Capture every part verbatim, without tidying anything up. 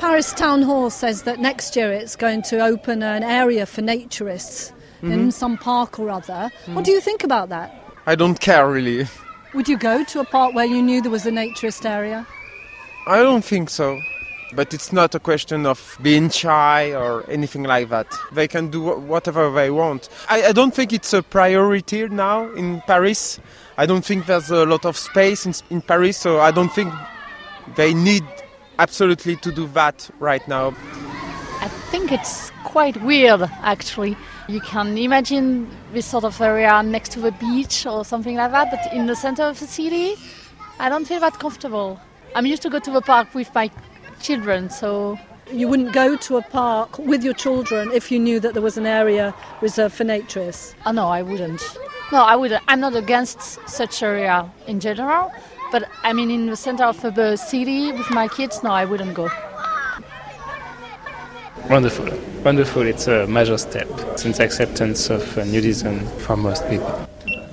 Paris Town Hall says that next year it's going to open an area for naturists mm-hmm. in some park or other. Mm. What do you think about that? I don't care, really. Would you go to a park where you knew there was a naturist area? I don't think so. But it's not a question of being shy or anything like that. They can do whatever they want. I, I don't think it's a priority now in Paris. I don't think there's a lot of space in, in Paris, so I don't think they need absolutely to do that right now. I think it's quite weird, actually. You can imagine this sort of area next to the beach or something like that, but in the center of the city, I don't feel that comfortable. I'm used to go to the park with my children, so... You wouldn't go to a park with your children if you knew that there was an area reserved for naturists? Oh, no, I wouldn't. No, I wouldn't. I'm not against such area in general, but I mean, in the center of the city with my kids, no, I wouldn't go. Wonderful. Wonderful. It's a major step since acceptance of uh, nudism for most people.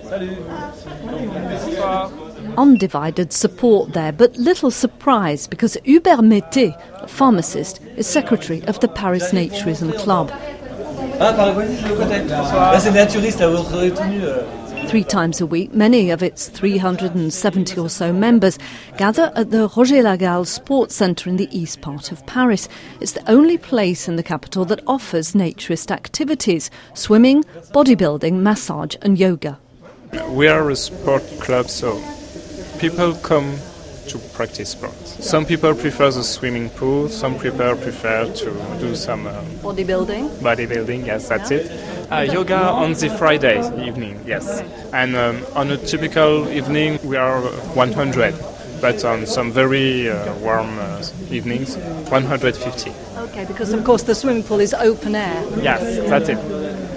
Undivided support there, but little surprise because Hubert Mété, a pharmacist, is secretary of the Paris Naturism Club. Three times a week, many of its three hundred seventy or so members gather at the Roger Lagall Sports Centre in the east part of Paris. It's the only place in the capital that offers naturist activities: swimming, bodybuilding, massage and yoga. We are a sport club, so people come to practice sport. Some people prefer the swimming pool, some people prefer to do some... Um, bodybuilding? Bodybuilding, yes, that's yeah. it. Uh, yoga on the Friday evening, yes. And um, on a typical evening we are one hundred, but on some very uh, warm uh, evenings, one hundred fifty. Okay, because of course the swimming pool is open air. Yes, that's it.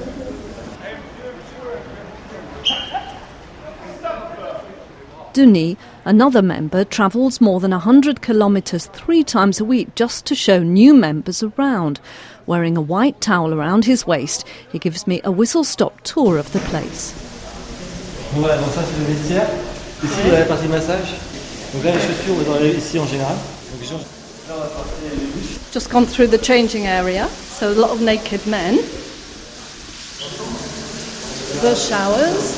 Denis, another member, travels more than one hundred kilometres three times a week just to show new members around. Wearing a white towel around his waist, he gives me a whistle-stop tour of the place. Voilà, donc ça c'est le vestiaire. Ici vous avez la partie massage. Donc là les chaussures vous aurez ici en général. Just gone through the changing area, so a lot of naked men. The showers.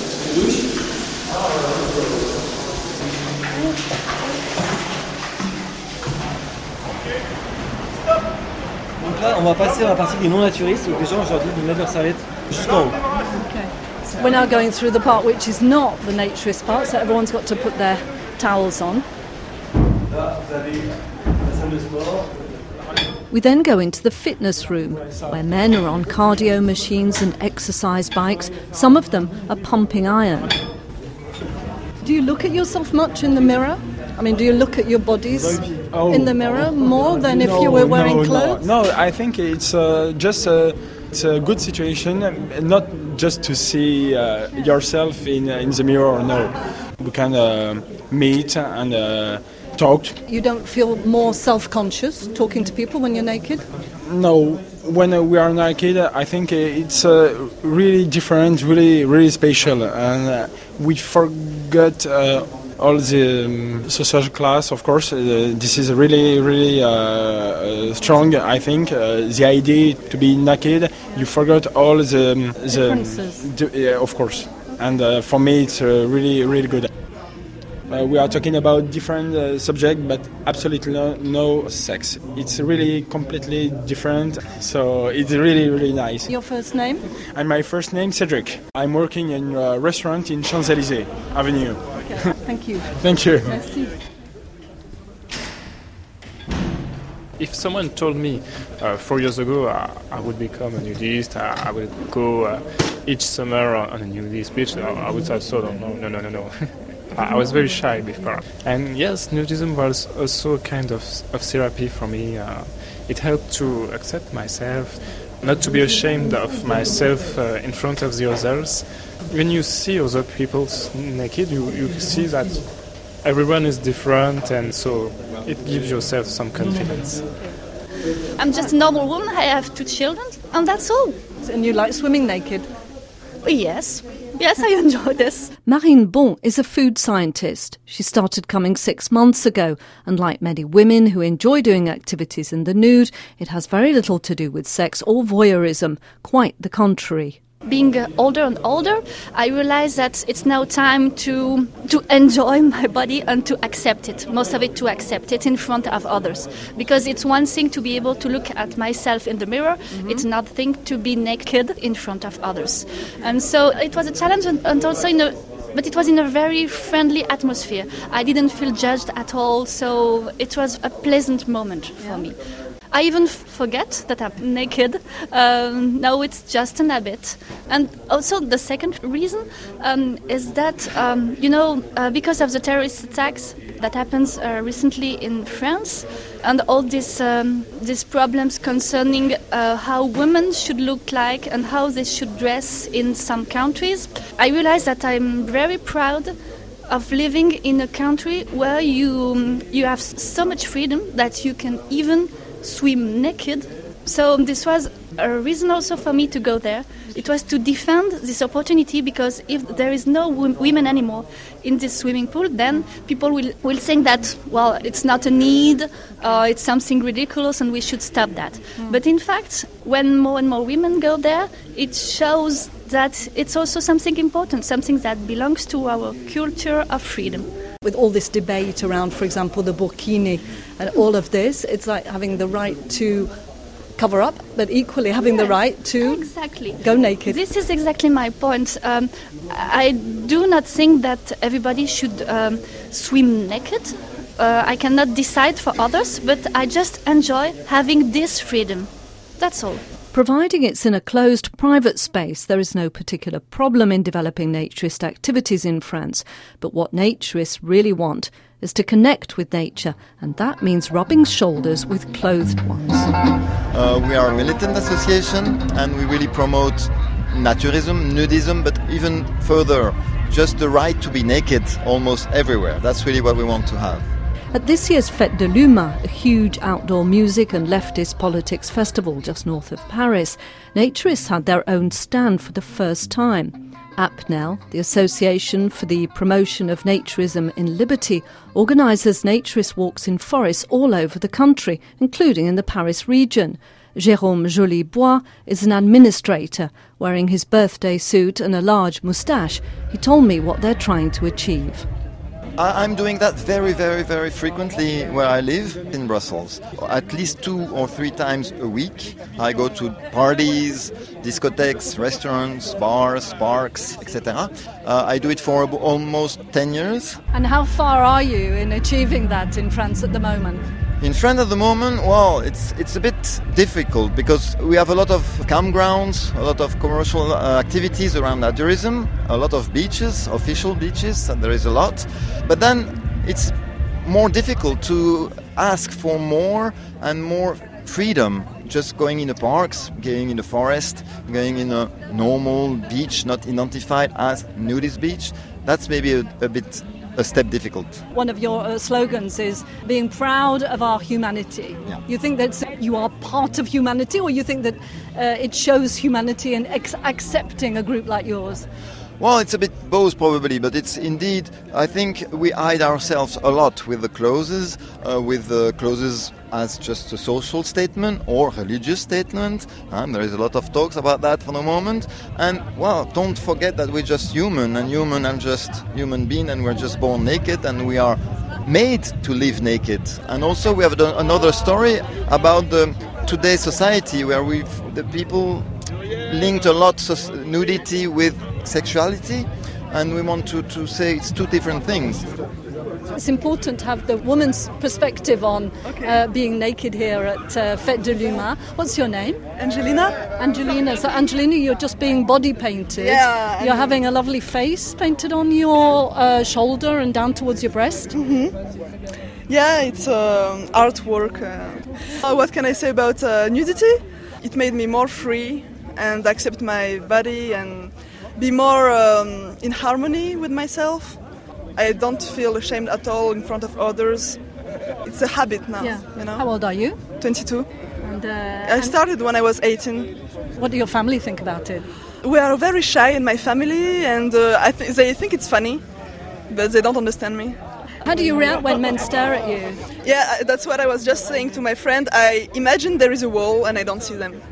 Donc là, on va passer à la partie des non-naturistes, où les gens, je leur dis de mettre leur serviette jusqu'en haut. Okay. So we're now going through the part which is not the naturist part, so everyone's got to put their towels on. Là, vous avez la salle de sport. We then go into the fitness room, where men are on cardio machines and exercise bikes. Some of them are pumping iron. Do you look at yourself much in the mirror? I mean, do you look at your bodies oh, in the mirror more than if no, you were wearing no, clothes? No, no, I think it's uh, just a, it's a good situation, not just to see uh, yourself in in the mirror. No, we can uh, meet and uh, talk. You don't feel more self-conscious talking to people when you're naked? No, when uh, we are naked, I think it's uh, really different, really, really special, and uh, we forget. Uh, all the um, social class, of course. Uh, this is really, really uh, uh, strong, I think. Uh, the idea to be naked, you forgot all the... Um, the differences. The, yeah, of course. And uh, for me, it's uh, really, really good. Uh, we are talking about different uh, subjects, but absolutely no, no sex. It's really completely different, so it's really, really nice. Your first name? And my first name, Cedric. I'm working in a restaurant in Champs-Élysées Avenue. Okay, thank you. Thank you. Merci. If someone told me uh, four years ago uh, I would become a nudist, uh, I would go uh, each summer on a nudist beach, uh, I would have thought, oh, no, no, no, no, no. I was very shy before. And yes, nudism was also a kind of, of therapy for me. Uh, it helped to accept myself, not to be ashamed of myself uh, in front of the others. When you see other people naked, you, you see that everyone is different, and so it gives yourself some confidence. I'm just a normal woman. I have two children, and that's all. And you like swimming naked? Yes. Yes, I enjoy this. Marine Bon is a food scientist. She started coming six months ago, and like many women who enjoy doing activities in the nude, it has very little to do with sex or voyeurism, quite the contrary. Being uh, older and older, I realize that it's now time to to enjoy my body and to accept it, most of it to accept it in front of others. Because it's one thing to be able to look at myself in the mirror, mm-hmm. It's another thing to be naked in front of others. And so it was a challenge, and, and also in a But it was in a very friendly atmosphere. I didn't feel judged at all, so it was a pleasant moment for yeah. me. I even f- forget that I'm naked. Um, now it's just an habit. And also the second reason um, is that, um, you know, uh, because of the terrorist attacks that happens uh, recently in France, and all these um, these problems concerning uh, how women should look like and how they should dress in some countries, I realized that I'm very proud of living in a country where you you have so much freedom that you can even swim naked. So this was a reason also for me to go there. It was to defend this opportunity, because if there is no w- women anymore in this swimming pool, then people will, will think that, well, it's not a need, uh, it's something ridiculous and we should stop that. Mm. But in fact, when more and more women go there, it shows that it's also something important, something that belongs to our culture of freedom. With all this debate around, for example, the burkini and all of this, it's like having the right to cover up, but equally having yes, the right to exactly. go naked. This is exactly my point. Um, I do not think that everybody should um, swim naked. Uh, I cannot decide for others, but I just enjoy having this freedom. That's all. Providing it's in a closed, private space, there is no particular problem in developing naturist activities in France. But what naturists really want is to connect with nature, and that means rubbing shoulders with clothed ones. Uh, we are a militant association, and we really promote naturism, nudism, but even further, just the right to be naked almost everywhere. That's really what we want to have. At this year's Fête de l'Humain, a huge outdoor music and leftist politics festival just north of Paris, naturists had their own stand for the first time. A P N E L, the Association for the Promotion of Naturism in Liberty, organises naturist walks in forests all over the country, including in the Paris region. Jérôme Jolibois is an administrator. Wearing his birthday suit and a large moustache, he told me what they're trying to achieve. I'm doing that very, very, very frequently where I live in Brussels. At least two or three times a week. I go to parties, discotheques, restaurants, bars, parks, et cetera. Uh, I do it for almost ten years. And how far are you in achieving that in France at the moment? In France at the moment, well, it's it's a bit difficult because we have a lot of campgrounds, a lot of commercial uh, activities around naturism, a lot of beaches, official beaches, and there is a lot. But then it's more difficult to ask for more and more freedom. Just going in the parks, going in the forest, going in a normal beach, not identified as nudist beach, that's maybe a, a bit a step difficult. One of your uh, slogans is being proud of our humanity. Yeah. You think that you are part of humanity, or you think that uh, it shows humanity in ex- accepting a group like yours? Well, it's a bit both probably, but it's indeed, I think we hide ourselves a lot with the clothes, uh, with the clothes as just a social statement or religious statement, and there is a lot of talks about that for the moment. And, well, don't forget that we're just human, and human and just human being, and we're just born naked, and we are made to live naked. And also we have done another story about the today's society where we've, the people linked a lot of nudity with sexuality, and we want to, to say it's two different things. It's important to have the woman's perspective on okay. uh, being naked here at uh, Fête de l'Humain. What's your name? Angelina. Angelina. So, Angelina, you're just being body painted. Yeah. You're having a lovely face painted on your uh, shoulder and down towards your breast. Mm-hmm. Yeah, it's uh, artwork. Uh, what can I say about uh, nudity? It made me more free and accept my body and be more um, in harmony with myself. I don't feel ashamed at all in front of others. It's a habit now. Yeah. You know? How old are you? twenty-two. And, uh, I started when I was eighteen. What do your family think about it? We are very shy in my family, and uh, I th- they think it's funny, but they don't understand me. How do you react when men stare at you? Yeah, that's what I was just saying to my friend. I imagine there is a wall and I don't see them.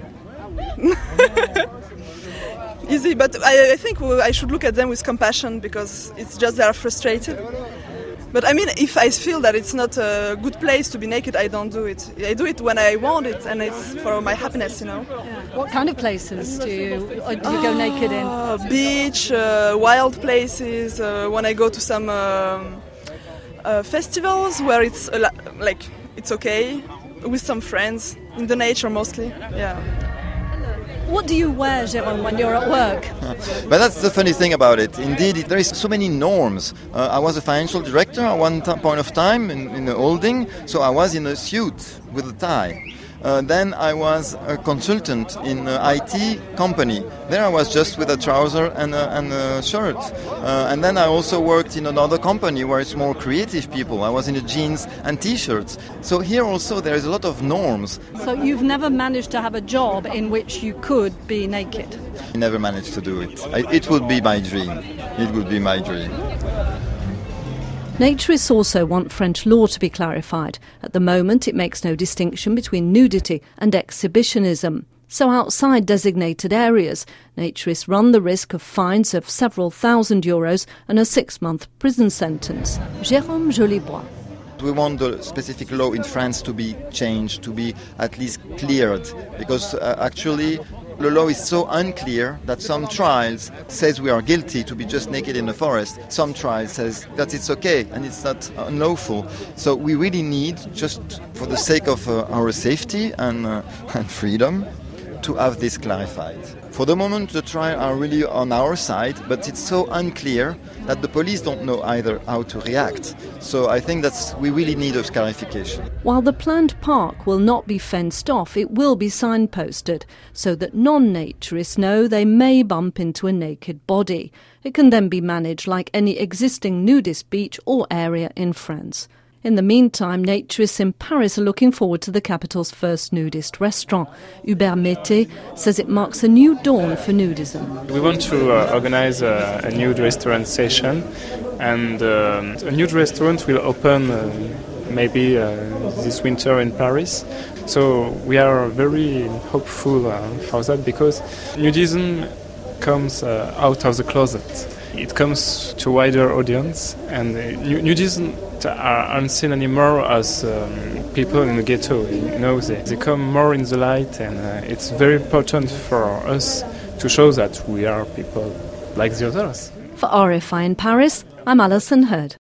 Easy, but I, I think I should look at them with compassion because it's just they are frustrated. But I mean, if I feel that it's not a good place to be naked, I don't do it. I do it when I want it, and it's for my happiness, you know. Yeah. What kind of places do you, or do you go naked in? Uh, beach, uh, wild places. Uh, when I go to some um, uh, festivals where it's uh, like it's okay, with some friends in the nature mostly. Yeah. What do you wear, Jérôme, when you're at work? But that's the funny thing about it. Indeed, it, there is so many norms. Uh, I was a financial director at one t- point of time in, in a holding, so I was in a suit with a tie. Uh, then I was a consultant in an I T company. There I was just with a trouser and a, and a shirt. Uh, and then I also worked in another company where it's more creative people. I was in a jeans and T-shirts. So here also there is a lot of norms. So you've never managed to have a job in which you could be naked? I never managed to do it. I, it would be my dream. It would be my dream. Naturists also want French law to be clarified. At the moment, it makes no distinction between nudity and exhibitionism. So outside designated areas, naturists run the risk of fines of several thousand euros and a six-month prison sentence. Jérôme Jolibois. We want the specific law in France to be changed, to be at least cleared, because uh, actually the law is so unclear that some trials says we are guilty to be just naked in the forest. Some trials says that it's okay and it's not unlawful. So we really need, just for the sake of uh, our safety and, uh, and freedom, to have this clarified. For the moment, the trials are really on our side, but it's so unclear that the police don't know either how to react. So I think that's we really need a clarification. While the planned park will not be fenced off, it will be signposted so that non-naturists know they may bump into a naked body. It can then be managed like any existing nudist beach or area in France. In the meantime, naturists in Paris are looking forward to the capital's first nudist restaurant. Hubert Mété says it marks a new dawn for nudism. We want to uh, organize a, a nude restaurant session, and um, a nude restaurant will open uh, maybe uh, this winter in Paris. So we are very hopeful uh, for that, because nudism comes uh, out of the closet. It comes to a wider audience, and uh, nudism are unseen anymore as um, people in the ghetto. You know, they, they come more in the light, and uh, it's very important for us to show that we are people like the others. For R F I in Paris, I'm Alison Hurd.